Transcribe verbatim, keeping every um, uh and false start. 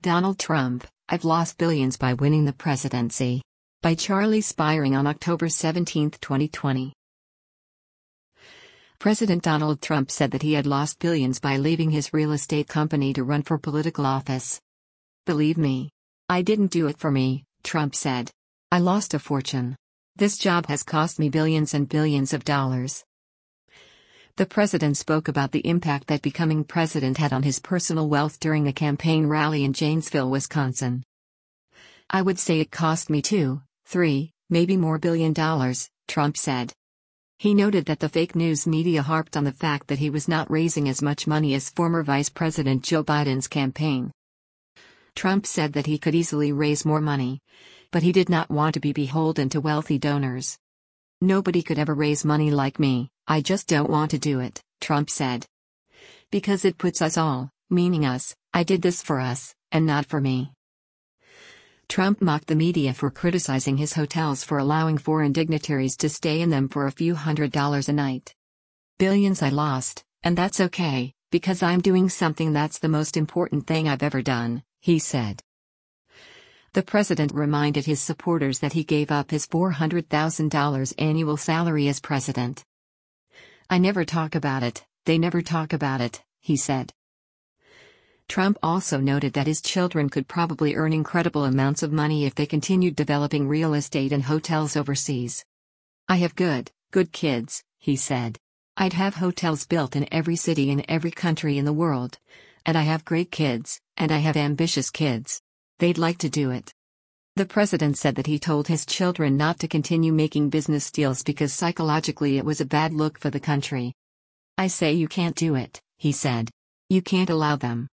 Donald Trump, I've lost billions by winning the presidency. By Charlie Spiring on October seventeenth, twenty twenty. President Donald Trump said that he had lost billions by leaving his real estate company to run for political office. Believe me. I didn't do it for me, Trump said. I lost a fortune. This job has cost me billions and billions of dollars. The president spoke about the impact that becoming president had on his personal wealth during a campaign rally in Janesville, Wisconsin. I would say it cost me two, three, maybe more billion dollars, Trump said. He noted that the fake news media harped on the fact that he was not raising as much money as former Vice President Joe Biden's campaign. Trump said that he could easily raise more money, but he did not want to be beholden to wealthy donors. Nobody could ever raise money like me, I just don't want to do it, Trump said. Because it puts us all, meaning us, I did this for us, and not for me. Trump mocked the media for criticizing his hotels for allowing foreign dignitaries to stay in them for a few hundred dollars a night. Billions I lost, and that's okay, because I'm doing something that's the most important thing I've ever done, he said. The president reminded his supporters that he gave up his four hundred thousand dollars annual salary as president. I never talk about it, they never talk about it, he said. Trump also noted that his children could probably earn incredible amounts of money if they continued developing real estate and hotels overseas. I have good, good kids, he said. I'd have hotels built in every city in every country in the world. And I have great kids, and I have ambitious kids. They'd like to do it. The president said that he told his children not to continue making business deals because psychologically it was a bad look for the country. I say you can't do it, he said. You can't allow them.